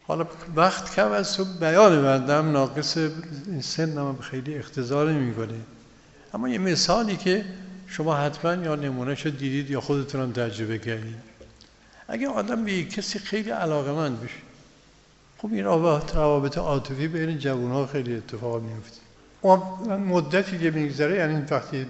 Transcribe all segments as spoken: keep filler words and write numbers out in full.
حالا وقت کم است و بیان بندم ناقص این سنم خیلی اقتضا نمی‌کنه، اما یه مثالی که شما حتما یا نمونه‌شو دیدید یا خودتون هم تجربه کردید. اگه آدم به کسی خیلی علاقه‌مند بشه، خب این روابط عاطفی بین جوان‌ها خیلی اتفاق میفته. اون مدتی که میگذره، یعنی وقتی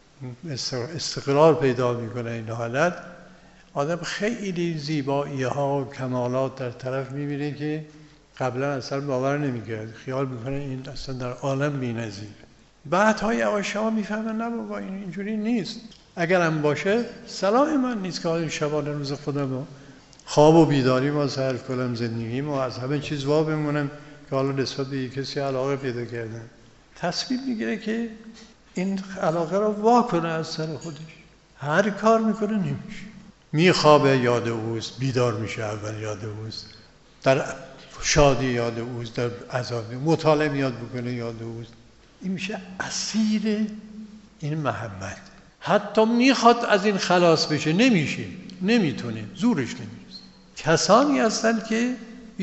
استقرار پیدا میکنه این حالت، آدم خیلی زیبایی ها و کمالات در طرف میبینه که قبلا اصلا باور نمیکرد، خیال میکنه این اصلا در عالم بی‌نظیر. بعدها یواش یواش میفهمن نه بابا این اینجوری نیست. اگر هم باشه صلاح من نیست که آن شبانه روز خودم خواب و بیداری ما صرف کنم، زندگی ما از همه چیز وا بمونم که حالا نسبت به کسی علاقه پیدا کردن. تصمیم میگیره که این علاقه رو وا کنه از سر خودش. هر کار میکنه نمیشه. میخوابه یاد اوست، بیدار میشه اول یاد اوست، در شادی یاد اوست، در عذاب مطالعه میاد بکنه یاد اوست. این میشه اسیر این محبت. حتی میخواد از این خلاص بشه نمیشه، نمیتونه، زورش نمیرسه. کسانی هستند که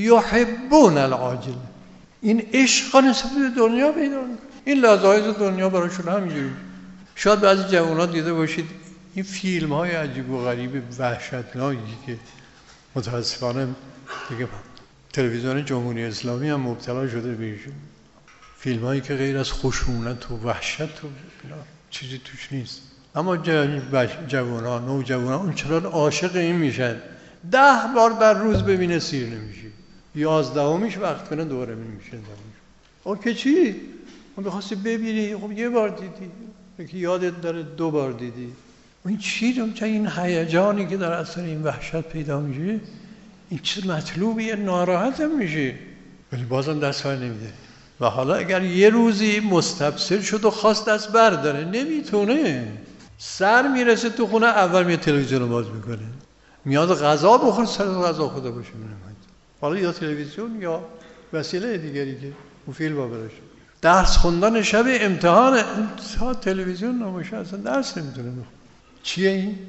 یحبون العاجل، این عشق نسبت به دنیا پیدا میکنه. این لذایز دنیا براشون همینجوری. شاید بعضی جوان‌ها دیده باشید این فیلم های عجیب و غریب وحشتناکی که متاسفانه دیگه تلویزیون جمهوری اسلامی هم مبتلا شده بهشون، فیلم هایی که غیر از خشونت و وحشت و چیزی توش نیست، اما جوان‌ها، نوجوان‌ها اونچنان عاشق این میشن ده بار در روز ببینه سیر نمیشه، یازدهمیش وقت کنه دوره میشه. او که چی؟ اون بخواستی ببینی، خب یه بار دیدی، یکی یادت داره دو بار دیدی. این چی؟ این هیجانی که در اثر این وحشت پیدا میشه، این چیز مطلوبیه، ناراحت هم میشه، ولی بازم دست بر نمیده. و حالا اگر یه روزی مستبصر شد و خواست دست برداره نمیتونه، سر میرسه تو خونه اول میاد تلویزیون رو باز میکنه، میاد غذا بخوره، سر غذا خدا باشه میرمد، حالا یا تلویزیون یا وسیله دیگری که اون فیلم ها براش. درس خوندن شب امتحان تا تلویزیون نباشه اصلا درس نمیتونه بخونه. چیه این؟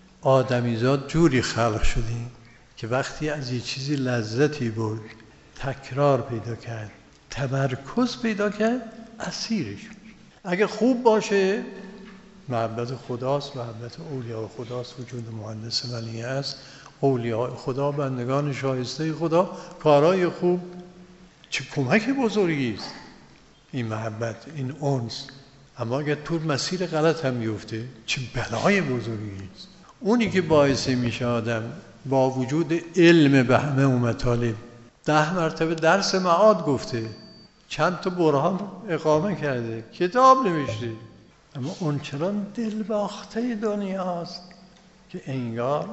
آدمیزاد جوری خلق شدیم که وقتی از یه چیزی لذتی برد، تکرار پیدا کرد، تمرکز پیدا کرد، اسیرش میشه. اگه خوب باشه محبت خداست، محبت اولیاء خداست، وجود مهندس ولی است، اولیاء خدا، بندگان شایسته خدا، کارهای خوب، چه کمک بزرگی است این محبت، این انس. اما اگر تو مسیر غلط هم بیفته چه بلای بزرگی است. اونی که باعث میشه آدم با وجود علم به همه اون مطالب، ده مرتبه درس معاد گفته، چند تا برهان اقامه کرده، کتاب نوشته، اما اونچنان دلباخته دنیاست که انگار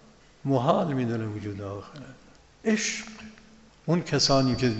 محال میدونه وجود آخرت. عشق. اون کسانی که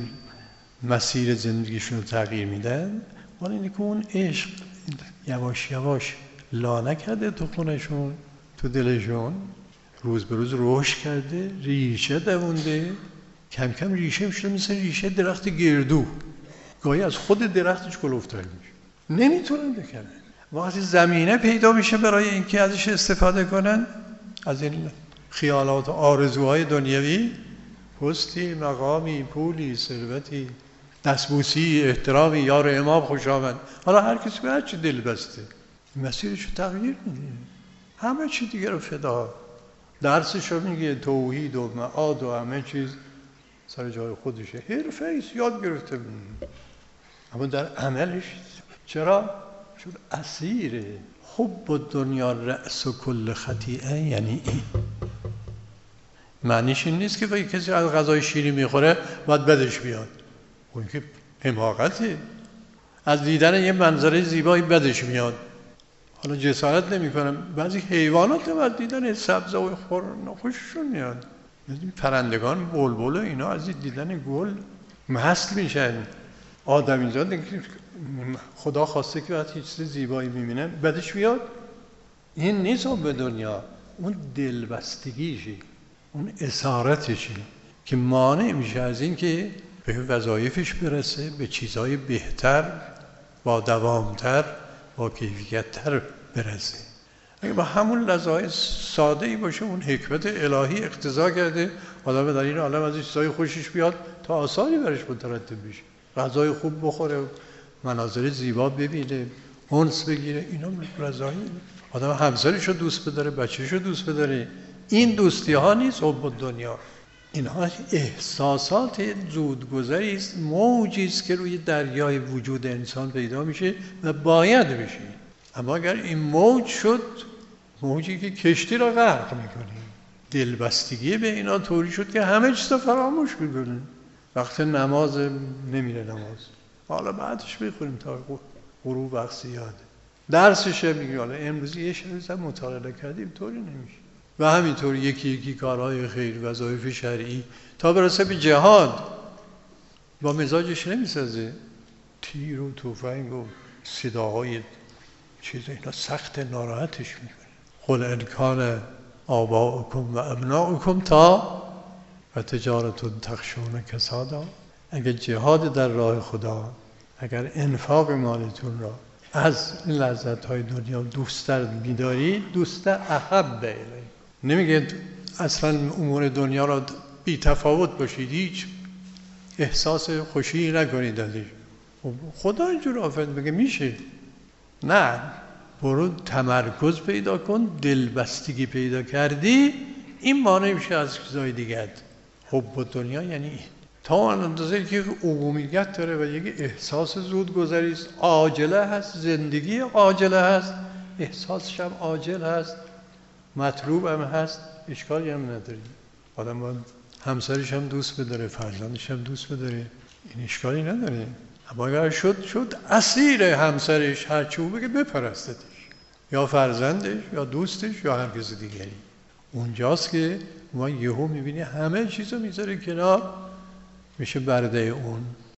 مسیر زندگیشون رو تغییر میدن، ولی اینه که اون عشق یواش یواش لا نکرده تو خونشون، تو دلشون، روز به روز رشد کرده، ریشه دوونده، کم کم ریشه میشه مثل ریشه درخت گردو، گاهی از خود درختش کلوفتر میشه، نمیتونن بکنن. وقتی زمینه پیدا میشه برای اینکه ازش استفاده کنن، از این خیالات و آرزوهای دنیوی، پستی، مقامی، پولی، ثروتی، دستبوسی، احترامی، یار امام خوش آمد، حالا هر کسی به هر چی دل بسته مسیرش رو تغییر میده، همه چی دیگه رو فدا. درسش رو میگه توحید و معاد و همه چیز سر جای خودشه، حرفه ایست، یاد گرفته میده، اما در عملش چرا؟ چون اسیره. حب الدنیا رأس کل خطیئه، یعنی این معنیش این نیست که وقتی کسی از غذای شیرین میخوره باید بدش بیاد، اون که حماقته. از دیدن یه منظره زیبایی بدش میاد، حالا جسارت نمی کنم، بعضی حیوانات از دیدن سبزه و خورن خوششون میاد، پرندگان، بلبل اینا از دیدن گل مست میشن. آدمیزاد خدا خواسته که وقتی چیز زیبایی میبینن بدش بیاد، این نیست اون به دنیا، اون دلبستگیشه، اون اسارتشه که مانع میشه از این که به وظایفش برسه، به چیزهای بهتر، با دوامتر، با کیفیت‌تر برسه. اگه با همون لذایز ساده‌ای باشه، اون حکمت الهی اقتضا کرده آدم در این عالم از این چیزای خوشش بیاد تا آثاری برش مترتب بشه، غذای خوب بخوره، مناظر زیبا ببینه، انس بگیره، اینا رضایی. آدم همسرشو دوست بداره، بچه‌شو دوست بداره. این دوستی ها نیست حب دنیا. اینها احساسات زودگذری است، موجی است که روی دریای وجود انسان پیدا میشه و باید بشه. اما اگر این موج شد، موجی که کشتی را غرق میکنه، دلبستگی به اینا طوری شد که همه چیز رو فراموش میکنه. وقت نماز نمیره نماز، حالا بعدش بخوریم تا غروب وقت زیاده. درسش میگه حالا امروز یه شب مطالعه کردیم، طوری نمیشه. و همینطور یکی یکی کارهای خیر، وظایف شرعی، تا برسه به جهاد با مزاجش نمیسازه. تیر و تفنگ و صداهای چیز اینا سخت ناراحتش میکنه. قل ان کان آباؤکم و ابناؤکم تا و تجارتون تخشون کسادا. اگر جهاد در راه خدا، اگر انفاق مالتون را از این لذت‌های دنیا دوست‌تر می‌دارید، دوست احب الیه. نمیگه اصلا امور دنیا را بی تفاوت باشید، هیچ احساس خوشی نکنید ازش. خدا اینجور آفرید، میگه میشه. نه، برو تمرکز پیدا کن، دلبستگی پیدا کردی، این مانع میشه از چیزای دیگر. حب دنیا یعنی تا آن اندازه که عمومیت داره و یک احساس زودگذری است، عاجله هست، زندگی عاجله هست، احساسش هم عاجل هست، مطلوب هم هست، اشکالی هم نداره. آدم باید همسرش هم دوست بداره، فرزندش هم دوست بداره، این اشکالی نداره. اما اگر شد شد اسیر همسرش، هر چی بگه بپرستش، یا فرزندش یا دوستش یا هر کس دیگری. اونجاست که ما یهو میبینی همه چیزو میذاره کنار، میشه برده اون.